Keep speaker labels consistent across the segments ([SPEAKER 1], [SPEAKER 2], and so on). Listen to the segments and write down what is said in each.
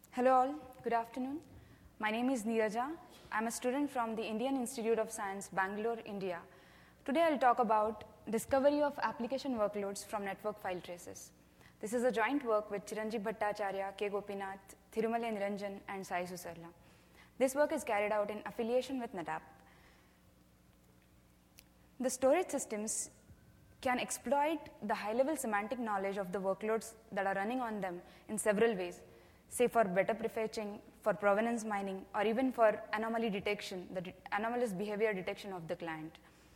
[SPEAKER 1] Hello all, good afternoon. My name is Neeraja. I'm a student from the Indian Institute of Science, Bangalore, India. Today I'll talk about discovery of application workloads from network file traces. This is a joint work with Chiranjeev Bhattacharya, K. Gopinath, Thirumale Niranjan, and Sai Susarla. This work is carried out in affiliation with NetApp. The storage systems can exploit the high-level semantic knowledge of the workloads that are running on them in several ways, say for better prefetching, for provenance mining, or even for anomaly detection, the anomalous behavior detection of the client.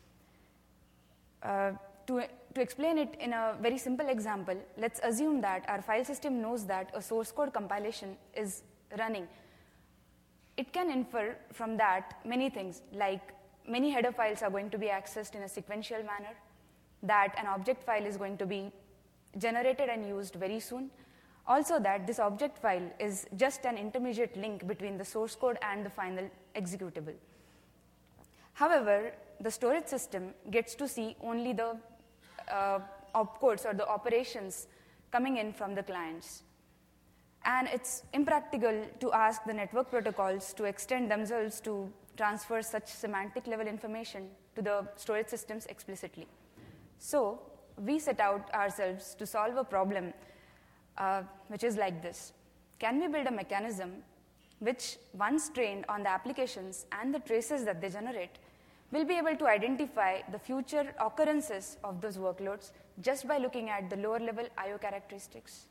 [SPEAKER 1] To explain it in a very simple example, let's assume that our file system knows that a source code compilation is running. It can infer from that many things, like many header files are going to be accessed in a sequential manner, that an object file is going to be generated and used very soon. Also that this object file is just an intermediate link between the source code and the final executable. However, the storage system gets to see only the opcodes or the operations coming in from the clients. And it's impractical to ask the network protocols to extend themselves to transfer such semantic level information to the storage systems explicitly. So we set out ourselves to solve a problem which is like this. Can we build a mechanism which, once trained on the applications and the traces that they generate, will be able to identify the future occurrences of those workloads just by looking at the lower level I/O characteristics?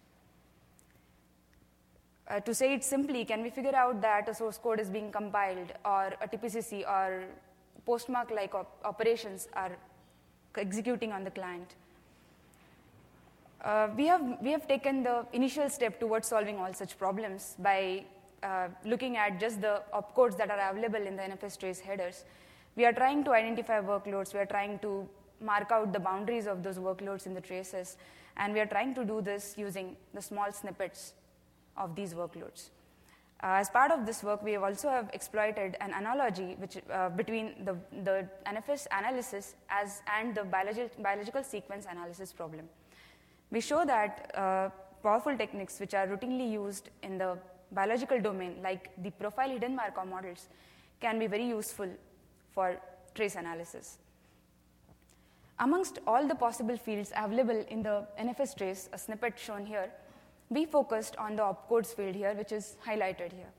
[SPEAKER 1] To say it simply, can we figure out that a source code is being compiled, or a TPCC or postmark-like operations are executing on the client? We have taken the initial step towards solving all such problems by looking at just the opcodes that are available in the NFS trace headers. We are trying to identify workloads, we are trying to mark out the boundaries of those workloads in the traces, and we are trying to do this using the small snippets of these workloads. As part of this work, we have also exploited an analogy between the NFS analysis and the biological sequence analysis problem. We show that powerful techniques which are routinely used in the biological domain, like the profile hidden Markov models, can be very useful for trace analysis. Amongst all the possible fields available in the NFS trace, a snippet shown here, we focused on the opcodes field here, which is highlighted here.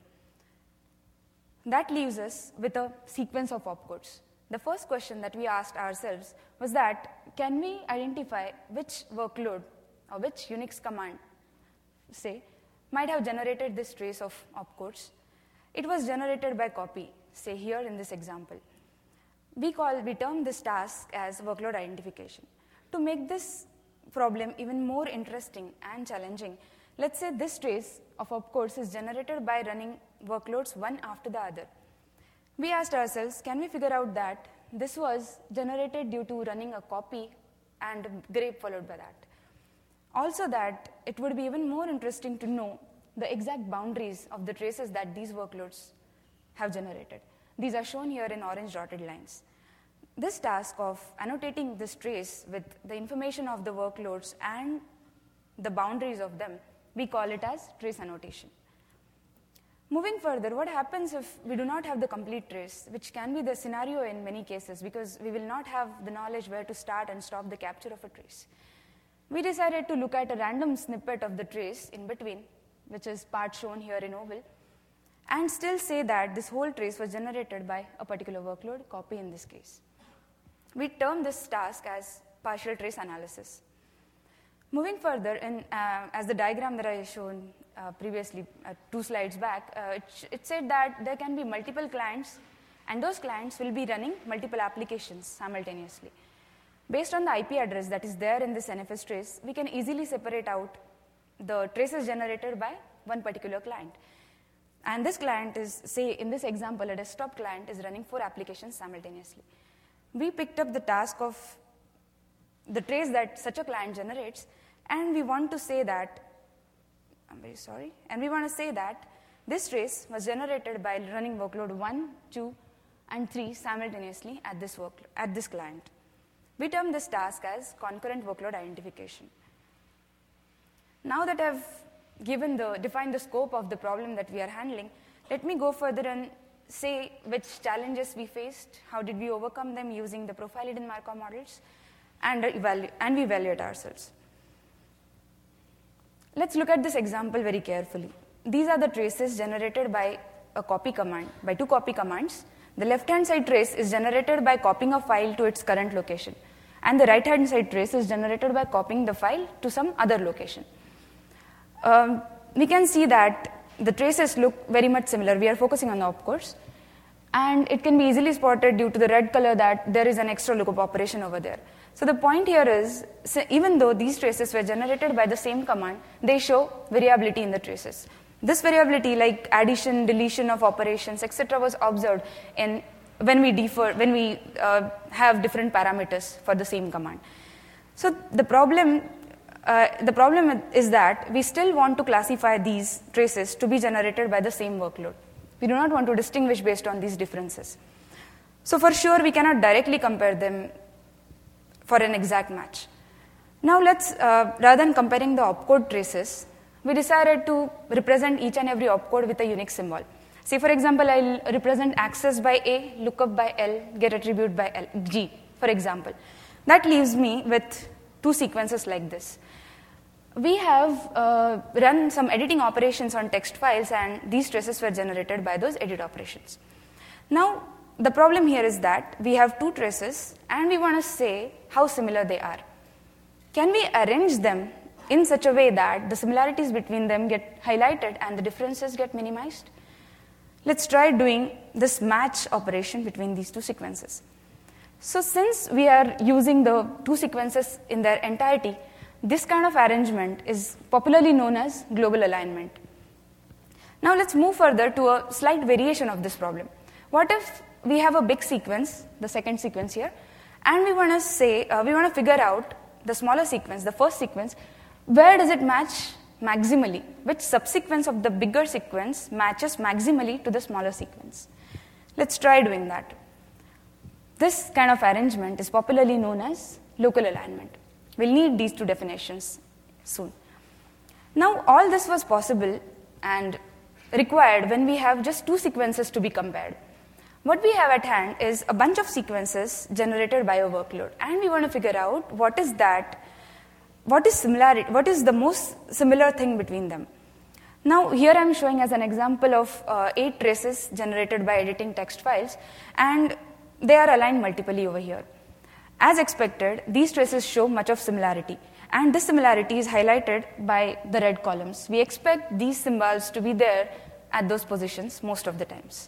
[SPEAKER 1] That leaves us with a sequence of opcodes. The first question that we asked ourselves was that, can we identify which workload or which Unix command, say, might have generated this trace of opcodes? It was generated by copy, say here in this example. We term this task as workload identification. To make this problem even more interesting and challenging, let's say this trace of opcodes is generated by running workloads one after the other. We asked ourselves, can we figure out that this was generated due to running a copy and grape followed by that? Also that it would be even more interesting to know the exact boundaries of the traces that these workloads have generated. These are shown here in orange dotted lines. This task of annotating this trace with the information of the workloads and the boundaries of them, we call it as trace annotation. Moving further, what happens if we do not have the complete trace, which can be the scenario in many cases because we will not have the knowledge where to start and stop the capture of a trace. We decided to look at a random snippet of the trace in between, which is part shown here in oval, and still say that this whole trace was generated by a particular workload, copy in this case. We term this task as partial trace analysis. Moving further, as the diagram that I shown previously 2 slides back, it said that there can be multiple clients, and those clients will be running multiple applications simultaneously. Based on the IP address that is there in this NFS trace, we can easily separate out the traces generated by one particular client. And this client is, say, in this example, a desktop client is running 4 applications simultaneously. We picked up the task of the trace that such a client generates, and we want to say that, this trace was generated by running workload 1, 2, and 3 simultaneously at this client. We term this task as concurrent workload identification. Now that I've define the scope of the problem that we are handling, let me go further and say which challenges we faced, how did we overcome them using the profile-hidden Markov models, and we evaluate ourselves. Let's look at this example very carefully. These are the traces generated by a copy command, by two copy commands. The left-hand side trace is generated by copying a file to its current location, and the right-hand side trace is generated by copying the file to some other location. We can see that the traces look very much similar. We are focusing on the opcodes, and it can be easily spotted due to the red color that there is an extra lookup operation over there. So the point here is, even though these traces were generated by the same command, they show variability in the traces. This variability, like addition, deletion of operations, etc., was observed when we have different parameters for the same command. So the problem is that we still want to classify these traces to be generated by the same workload. We do not want to distinguish based on these differences. So for sure, we cannot directly compare them for an exact match. Now rather than comparing the opcode traces, we decided to represent each and every opcode with a unique symbol. Say, for example, I'll represent access by A, lookup by L, get attribute by G, for example. That leaves me with two sequences like this. We have run some editing operations on text files, and these traces were generated by those edit operations. Now, the problem here is that we have two traces, and we want to say how similar they are. Can we arrange them in such a way that the similarities between them get highlighted and the differences get minimized? Let's try doing this match operation between these two sequences. So since we are using the two sequences in their entirety, this kind of arrangement is popularly known as global alignment. Now let's move further to a slight variation of this problem. What if we have a big sequence, the second sequence here, and we want to figure out the smaller sequence, the first sequence, where does it match maximally? Which subsequence of the bigger sequence matches maximally to the smaller sequence? Let's try doing that. This kind of arrangement is popularly known as local alignment. We'll need these two definitions soon. Now, all this was possible and required when we have just two sequences to be compared. What we have at hand is a bunch of sequences generated by a workload, and we want to figure out what is the most similar thing between them. Now, here I'm showing as an example of 8 traces generated by editing text files, and they are aligned multiply over here. As expected, these traces show much of similarity, and this similarity is highlighted by the red columns. We expect these symbols to be there at those positions most of the times.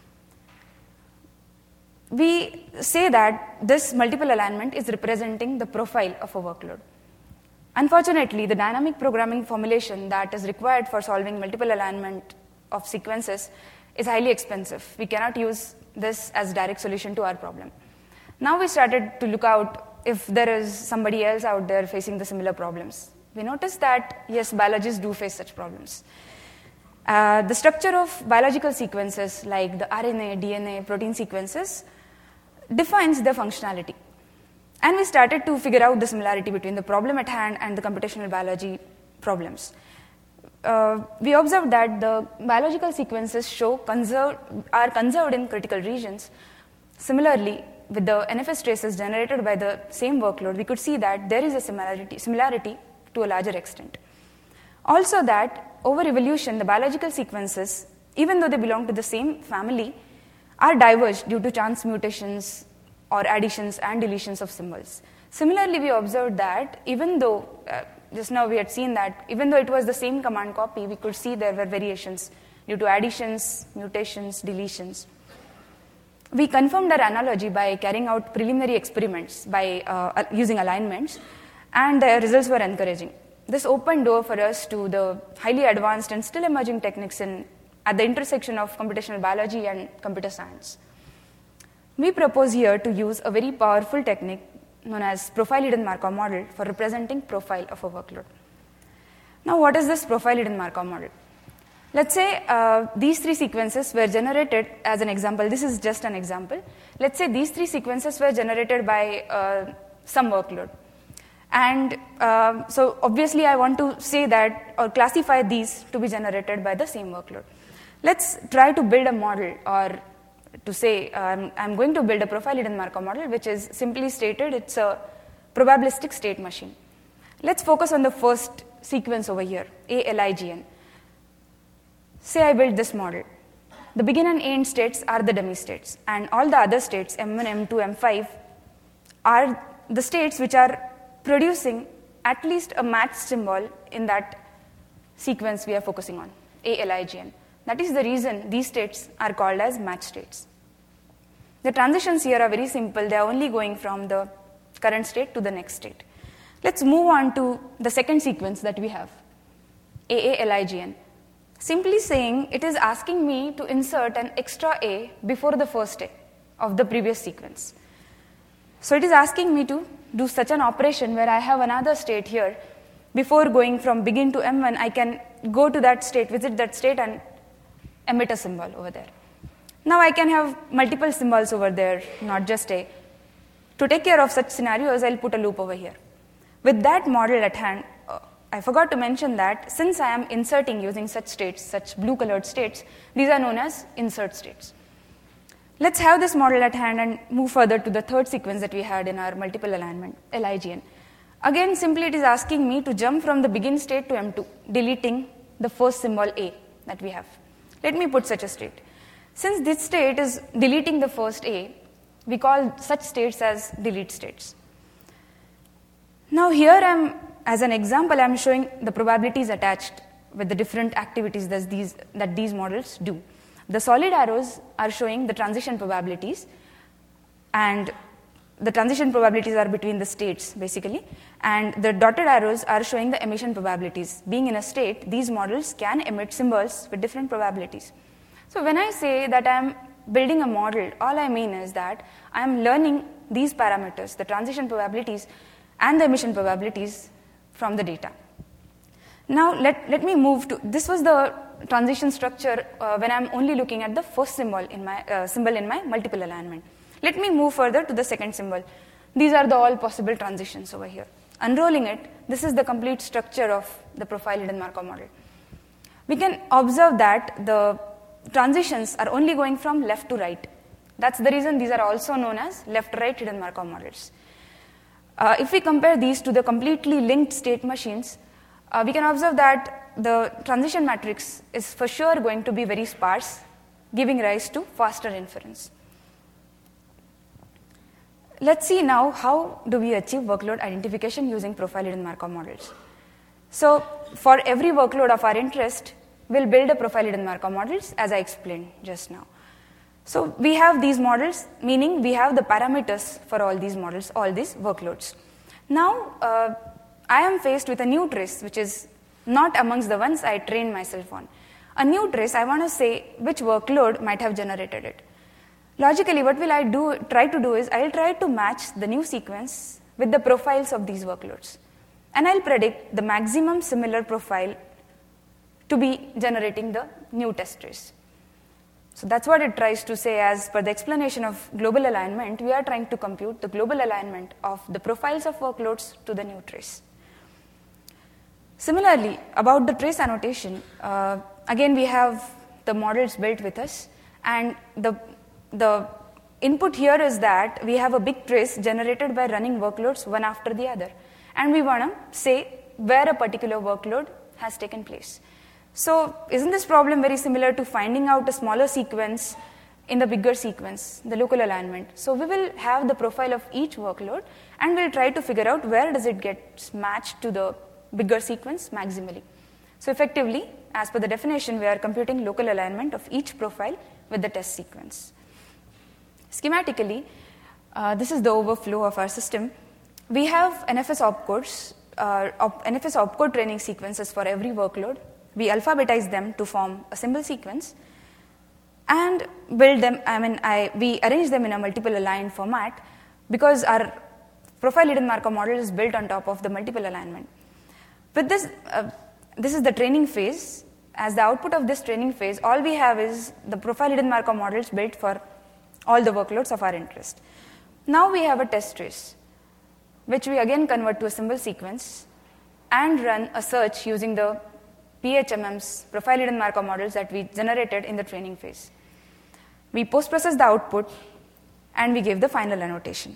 [SPEAKER 1] We say that this multiple alignment is representing the profile of a workload. Unfortunately, the dynamic programming formulation that is required for solving multiple alignment of sequences is highly expensive. We cannot use this as a direct solution to our problem. Now we started to look out if there is somebody else out there facing the similar problems. We noticed that, yes, biologists do face such problems. The structure of biological sequences like the RNA, DNA, protein sequences defines their functionality. And we started to figure out the similarity between the problem at hand and the computational biology problems. We observed that the biological sequences are conserved in critical regions. Similarly, with the NFS traces generated by the same workload, we could see that there is a similarity to a larger extent. Also that, over evolution, the biological sequences, even though they belong to the same family, are diverged due to chance mutations or additions and deletions of symbols. Similarly, we observed that even though, just now we had seen that, even though it was the same command copy, we could see there were variations due to additions, mutations, deletions. We confirmed our analogy by carrying out preliminary experiments by using alignments, and the results were encouraging. This opened door for us to the highly advanced and still emerging techniques at the intersection of computational biology and computer science. We propose here to use a very powerful technique known as profile-hidden Markov model for representing profile of a workload. Now, what is this profile-hidden Markov model? Let's say these 3 sequences were generated as an example. This is just an example. Let's say these 3 sequences were generated by some workload. And so obviously I want to say that or classify these to be generated by the same workload. Let's try to build a model, or to say I'm going to build a profile-hidden Markov model, which is simply stated it's a probabilistic state machine. Let's focus on the first sequence over here, ALIGN. Say I build this model. The begin and end states are the dummy states, and all the other states, M1, M2, M5, are the states which are producing at least a matched symbol in that sequence we are focusing on, ALIGN. That is the reason these states are called as match states. The transitions here are very simple. They are only going from the current state to the next state. Let's move on to the second sequence that we have, AALIGN. Simply saying, it is asking me to insert an extra A before the first A of the previous sequence. So it is asking me to do such an operation where I have another state here. Before going from begin to M1, I can go to that state, visit that state, and emit a symbol over there. Now I can have multiple symbols over there, not just A. To take care of such scenarios, I'll put a loop over here. With that model at hand, I forgot to mention that since I am inserting using such states, such blue-colored states, these are known as insert states. Let's have this model at hand and move further to the third sequence that we had in our multiple alignment, LIGN. Again, simply it is asking me to jump from the begin state to M2, deleting the first symbol A that we have. Let me put such a state. Since this state is deleting the first A, we call such states as delete states. Now here as an example, I'm showing the probabilities attached with the different activities that these models do. The solid arrows are showing the transition probabilities, and the transition probabilities are between the states, basically, and the dotted arrows are showing the emission probabilities. Being in a state, these models can emit symbols with different probabilities. So when I say that I'm building a model, all I mean is that I'm learning these parameters, the transition probabilities and the emission probabilities, from the data. Now let me move to, this was the transition structure when I'm only looking at the first symbol in my multiple alignment. Let me move further to the second symbol. These are the all possible transitions over here. Unrolling it, this is the complete structure of the profile-hidden Markov model. We can observe that the transitions are only going from left to right. That's the reason these are also known as left-right hidden Markov models. If we compare these to the completely linked state machines, we can observe that the transition matrix is for sure going to be very sparse, giving rise to faster inference. Let's see now how do we achieve workload identification using profile-hidden Markov models. So for every workload of our interest, we'll build a profile-hidden Markov models, as I explained just now. So we have these models, meaning we have the parameters for all these models, all these workloads. Now, I am faced with a new trace, which is not amongst the ones I trained myself on. A new trace, I want to say which workload might have generated it. Logically, what will I try to do is, I'll try to match the new sequence with the profiles of these workloads. And I'll predict the maximum similar profile to be generating the new test trace. So that's what it tries to say. As per the explanation of global alignment, we are trying to compute the global alignment of the profiles of workloads to the new trace. Similarly, about the trace annotation, again we have the models built with us, and the input here is that we have a big trace generated by running workloads one after the other, and we want to say where a particular workload has taken place. So isn't this problem very similar to finding out a smaller sequence in the bigger sequence, the local alignment? So we will have the profile of each workload, and we'll try to figure out where does it get matched to the bigger sequence maximally. So effectively, as per the definition, we are computing local alignment of each profile with the test sequence. Schematically, this is the overflow of our system. We have NFS opcodes, NFS opcode training sequences for every workload. We alphabetize them to form a symbol sequence and build them, we arrange them in a multiple aligned format because our profile-hidden Markov model is built on top of the multiple alignment. With this, this is the training phase. As the output of this training phase, all we have is the profile-hidden Markov models built for all the workloads of our interest. Now we have a test trace. which we again convert to a symbol sequence and run a search using the PHMM's profile hidden Markov models that we generated in the training phase. We post-process the output and we give the final annotation.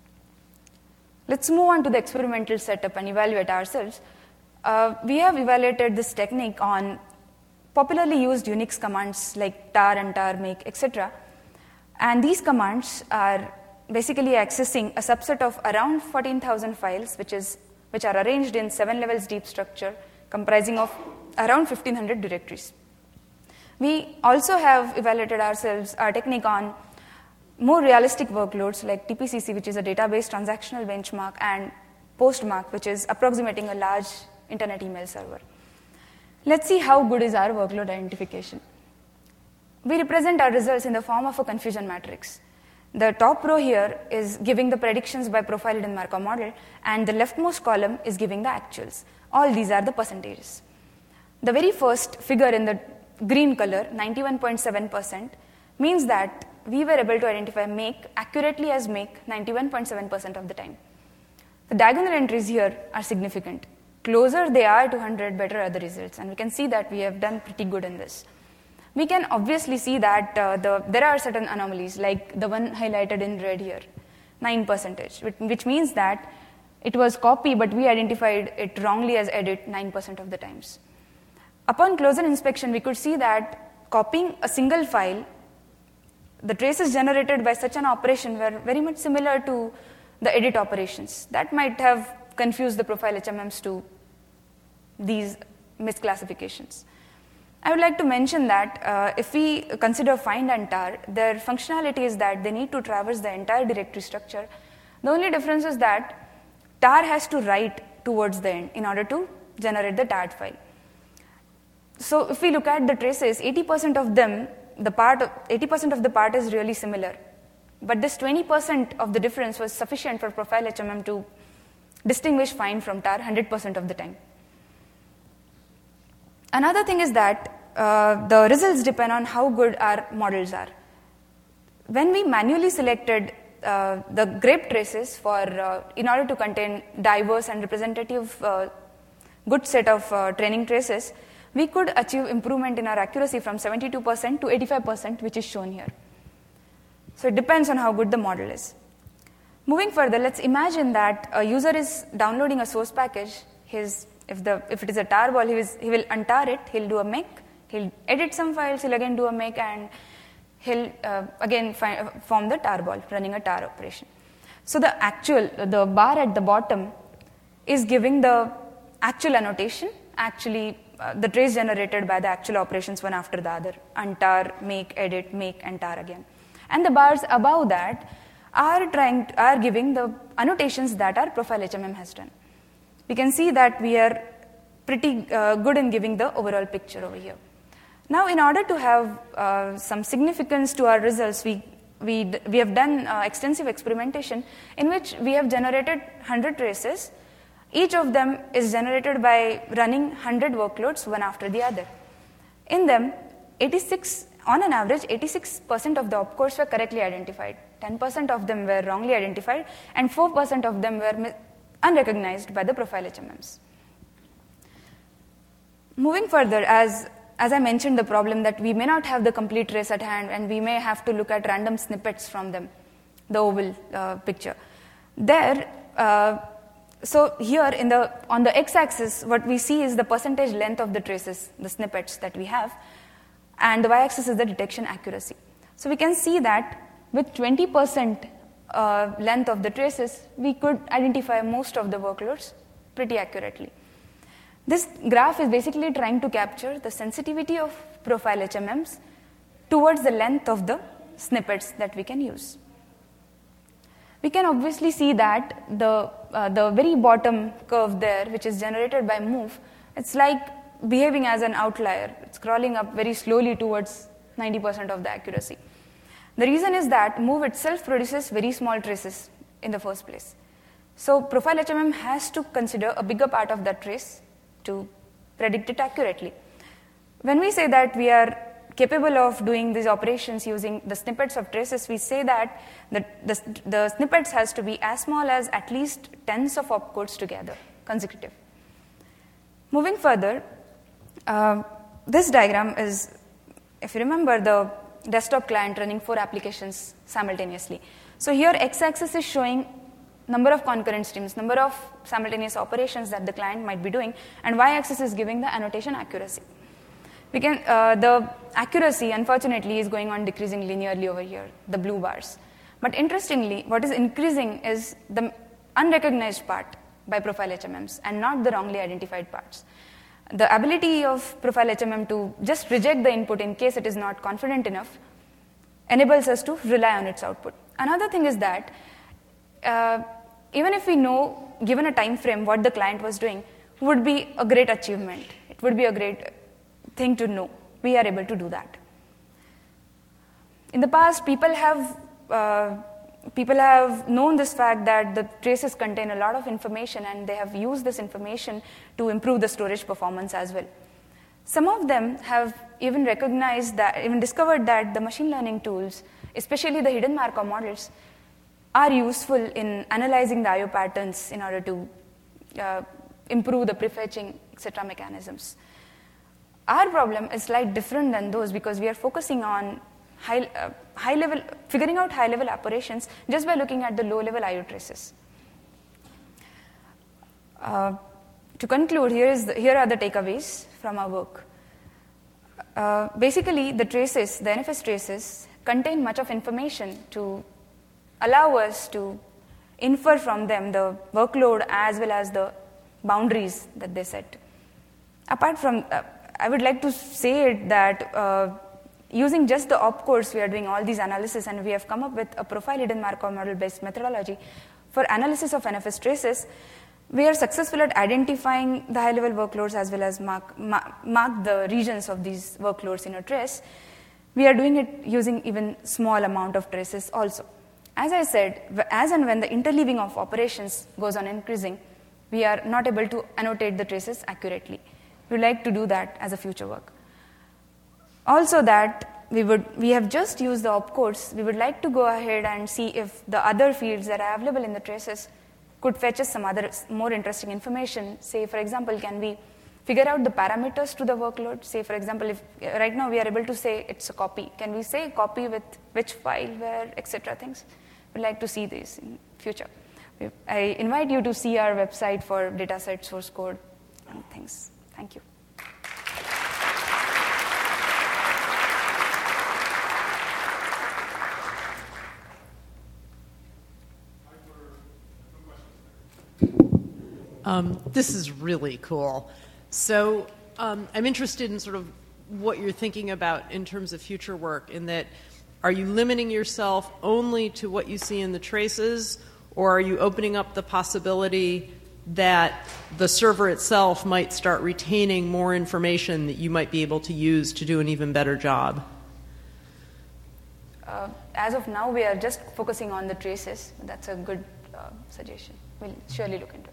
[SPEAKER 1] Let's move on to the experimental setup and evaluate ourselves. We have evaluated this technique on popularly used Unix commands like tar and tar make, etc. And these commands are basically accessing a subset of around 14,000 files, which are arranged in 7 levels deep structure comprising of around 1,500 directories. We also have evaluated our technique on more realistic workloads like TPCC, which is a database transactional benchmark, and Postmark, which is approximating a large internet email server. Let's see how good is our workload identification. We represent our results in the form of a confusion matrix. The top row here is giving the predictions by profile hidden Markov model, and the leftmost column is giving the actuals. All these are the percentages. The very first figure in the green color, 91.7%, means that we were able to identify make accurately as make 91.7% of the time. The diagonal entries here are significant. Closer they are to 100, better are the results, and we can see that we have done pretty good in this. We can obviously see that there are certain anomalies, like the one highlighted in red here, 9%, which means that it was copy, but we identified it wrongly as edit 9% of the times. Upon closer inspection, we could see that copying a single file, the traces generated by such an operation were very much similar to the edit operations. That might have confused the profile HMMs to these misclassifications. I would like to mention that if we consider find and tar, their functionality is that they need to traverse the entire directory structure. The only difference is that tar has to write towards the end in order to generate the tar file. So if we look at the traces, 80% of them, 80% of the part is really similar. But this 20% of the difference was sufficient for profile HMM to distinguish find from tar 100% of the time. Another thing is that the results depend on how good our models are. When we manually selected the grep traces in order to contain diverse and representative good set of training traces, we could achieve improvement in our accuracy from 72% to 85%, which is shown here. So it depends on how good the model is. Moving further, let's imagine that a user is downloading a source package. If it is a tarball, he will untar it, he'll do a make, he'll edit some files, he'll again do a make, and he'll again form the tarball, running a tar operation. So the bar at the bottom is giving the actual annotation, actually the trace generated by the actual operations one after the other, untar, make, edit, make, and tar again. And the bars above that are giving the annotations that our profile HMM has done. We can see that we are pretty good in giving the overall picture over here. Now, in order to have some significance to our results, we have done extensive experimentation in which we have generated 100 traces. Each of them is generated by running 100 workloads one after the other. In them, on an average, 86% of the opcodes were correctly identified, 10% of them were wrongly identified, and 4% of them were unrecognized by the profile HMMs. Moving further, as I mentioned the problem that we may not have the complete trace at hand and we may have to look at random snippets from them, the oval picture. So here on the x-axis, what we see is the percentage length of the traces, the snippets that we have, and the y-axis is the detection accuracy. So we can see that with 20% length of the traces, we could identify most of the workloads pretty accurately. This graph is basically trying to capture the sensitivity of profile HMMs towards the length of the snippets that we can use. We can obviously see that the very bottom curve there, which is generated by move, it's like behaving as an outlier. It's crawling up very slowly towards 90% of the accuracy. The reason is that move itself produces very small traces in the first place. So profile HMM has to consider a bigger part of that trace to predict it accurately. When we say that we are capable of doing these operations using the snippets of traces, we say that the snippets has to be as small as at least tens of opcodes together, consecutive. Moving further, this diagram is, if you remember, the desktop client running 4 applications simultaneously. So here x-axis is showing number of concurrent streams, number of simultaneous operations that the client might be doing, and y-axis is giving the annotation accuracy. We can, the accuracy, unfortunately, is going on decreasing linearly over here, the blue bars. But interestingly, what is increasing is the unrecognized part by Profile HMMs and not the wrongly identified parts. The ability of Profile HMM to just reject the input in case it is not confident enough enables us to rely on its output. Another thing is that even if we know, given a time frame, what the client was doing, would be a great achievement. It would be a great thing to know. We are able to do that. In the past, people have known this fact that the traces contain a lot of information, and they have used this information to improve the storage performance as well. Some of them have even discovered that the machine learning tools, especially the hidden Markov models, are useful in analyzing the I/O patterns in order to improve the prefetching, etc. mechanisms. Our problem is slightly different than those because we are focusing on figuring out high-level operations just by looking at the low-level I/O traces. To conclude, here are the takeaways from our work. Basically, the NFS traces contain much of information to allow us to infer from them the workload as well as the boundaries that they set. Apart from, I would like to say that using just the opcodes, we are doing all these analysis, and we have come up with a profile hidden Markov model-based methodology for analysis of NFS traces. We are successful at identifying the high-level workloads as well as mark the regions of these workloads in a trace. We are doing it using even small amount of traces also. As I said, as and when the interleaving of operations goes on increasing, we are not able to annotate the traces accurately. We would like to do that as a future work. Also that we have just used the opcodes, we would like to go ahead and see if the other fields that are available in the traces could fetch us some other more interesting information. Say, for example, can we figure out the parameters to the workload? Say, for example, if right now we are able to say it's a copy. Can we say copy with which file, where, etc. things? We'd like to see this in future. I invite you to see our website for dataset, source code, and things. Thank you.
[SPEAKER 2] This is really cool. So I'm interested in sort of what you're thinking about in terms of future work, in that are you limiting yourself only to what you see in the traces, or are you opening up the possibility that the server itself might start retaining more information that you might be able to use to do an even better job?
[SPEAKER 1] As of now, we are just focusing on the traces. That's a good suggestion. We'll surely look into it.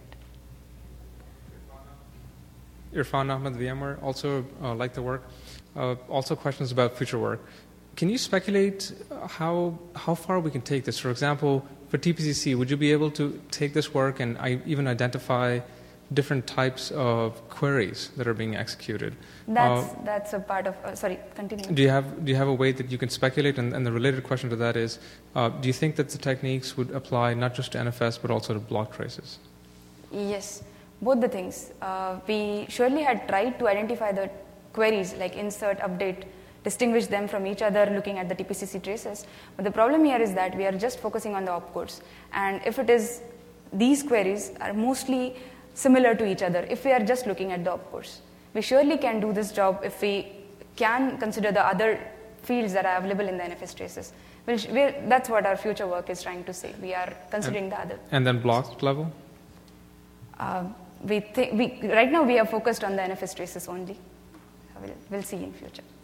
[SPEAKER 3] Irfan Ahmed, VMware, also like the work. Also questions about future work. Can you speculate how far we can take this? For example, for TPCC, would you be able to take this work and even identify different types of queries that are being executed?
[SPEAKER 1] That's a part of. Sorry, continue.
[SPEAKER 3] Do you have a way that you can speculate? And the related question to that is, do you think that the techniques would apply not just to NFS but also to block traces?
[SPEAKER 1] Yes, both the things. We surely had tried to identify the queries like insert, update, distinguish them from each other looking at the TPCC traces. But the problem here is that we are just focusing on the opcodes. And if it is, these queries are mostly similar to each other if we are just looking at the opcodes. We surely can do this job if we can consider the other fields that are available in the NFS traces. That's what our future work is trying to say. We are considering the other.
[SPEAKER 3] And then block level?
[SPEAKER 1] Right now we are focused on the NFS traces only. We'll see in future.